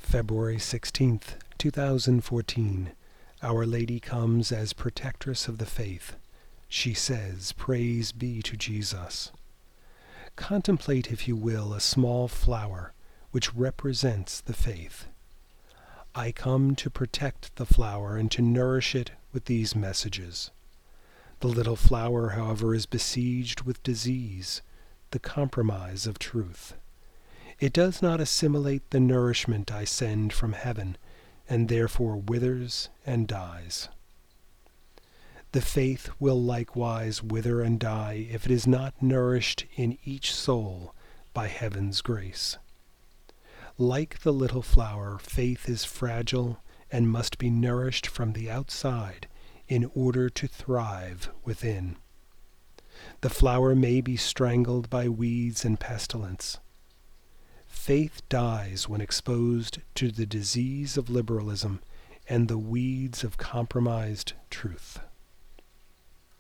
February 16th, 2014. Our Lady comes as protectress of the faith. She says, "Praise be to Jesus." Contemplate, if you will, a small flower which represents the faith. I come to protect the flower and to nourish it with these messages. The little flower, however, is besieged with disease, the compromise of truth. It does not assimilate the nourishment I send from heaven, and therefore withers and dies. The faith will likewise wither and die if it is not nourished in each soul by heaven's grace. Like the little flower, faith is fragile and must be nourished from the outside in order to thrive within. The flower may be strangled by weeds and pestilence. Faith dies when exposed to the disease of liberalism and the weeds of compromised truth.